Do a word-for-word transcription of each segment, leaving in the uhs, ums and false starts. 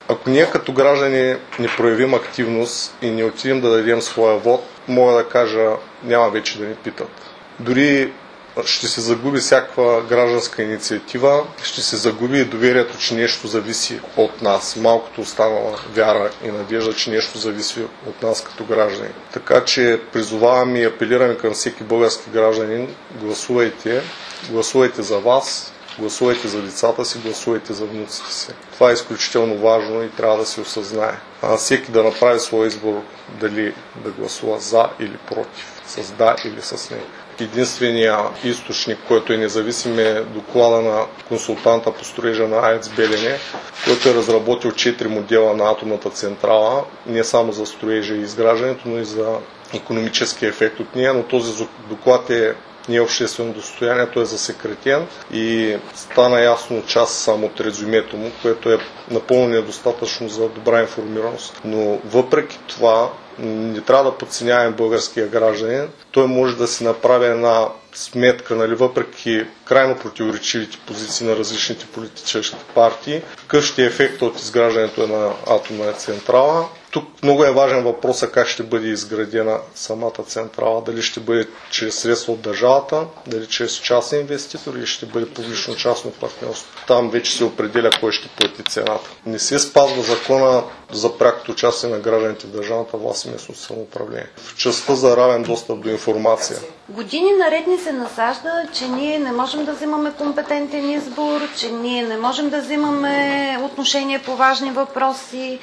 Ако ние като граждани не проявим активност и не отидем да дадем своя вод, мога да кажа, няма вече да ни питат. Дори ще се загуби всякаква гражданска инициатива, ще се загуби и доверието, че нещо зависи от нас. Малкото останала вяра и надежда, че нещо зависи от нас като граждани. Така че призовавам и апелираме към всеки български гражданин, гласувайте, гласувайте за вас, гласувайте за децата си, гласувайте за внуците си. Това е изключително важно и трябва да се осъзнае. А всеки да направи своя избор дали да гласува за или против, с да или с не. Единственият източник, който е независим, е доклада на консултанта по строежа на АЕЦ Белене, който е разработил четири модела на атомната централа, не само за строежа и изграждането, но и за икономическия ефект от нея, но този доклад е не е обществено достояние, той е засекретен и стана ясно част само от резюмето му, което е напълно недостатъчно за добра информираност. Но въпреки това не трябва да подценяваме българския гражданин. Той може да си направи една сметка, нали, въпреки крайно противоречивите позиции на различните политически партии, какъв ще е ефектът от изграждането на атомна централа. Тук много е важен въпросът как ще бъде изградена самата централа. Дали ще бъде чрез средства от държавата, дали чрез частни инвеститори или ще бъде публично-частно партньорство. Там вече се определя кой ще плати цената. Не се спазва закона за прякото участие на гражданите в държавната власт и местното самоуправление. В частта за равен достъп до информация. Години наред ни се насажда, че ние не можем да взимаме компетентен избор, че ние не можем да взимаме отношение по важни въпроси.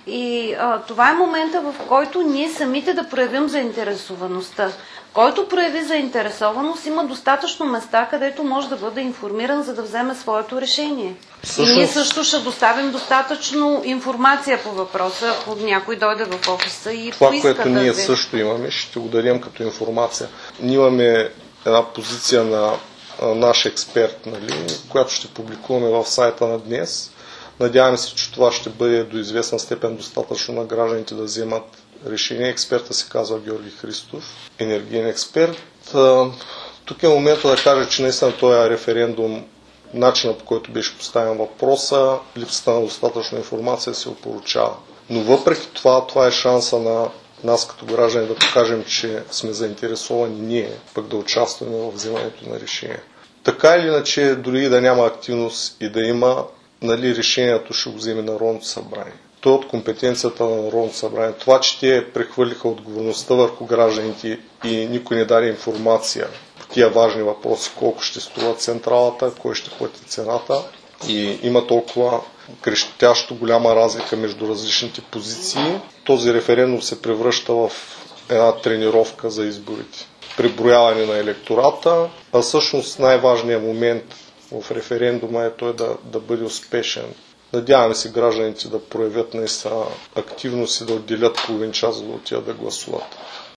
И а, това е момента, в който ние самите да проявим заинтересоваността. Който прояви заинтересованост, има достатъчно места, където може да бъде информиран, за да вземе своето решение. Също... И ние също ще доставим достатъчно информация по въпроса, ако някой дойде в офиса и това, поиска което да ние ви... също имаме, ще го дадем като информация. Ние имаме една позиция на наш експерт, нали, която ще публикуваме в сайта на днес. Надяваме се, че това ще бъде до известна степен достатъчно на гражданите да вземат решение. Експерта се казва Георги Христов, енергиен експерт. Тук е момента да кажа, че наистина този референдум, начинът по който беше поставен въпроса, липсата на достатъчно информация се опоручава. Но въпреки това, това е шанса на нас като граждани да покажем, че сме заинтересовани ние, пък да участваме в вземането на решение. Така или иначе, дори да няма активност и да има, нали, решението ще го вземе Народното събрание. То е от компетенцията на Народното събрание. Това, че те прехвърлиха отговорността върху гражданите и никой не даде информация по тия важни въпроси, колко ще струва централата, кой ще плати цената и има толкова крещящо голяма разлика между различните позиции, този референдум се превръща в една тренировка за изборите. Преброяване на електората, а всъщност най-важният момент в референдума е той да, да бъде успешен. Надяваме се гражданите да проявят наистина активност и да отделят половин час, за да отидат да гласуват.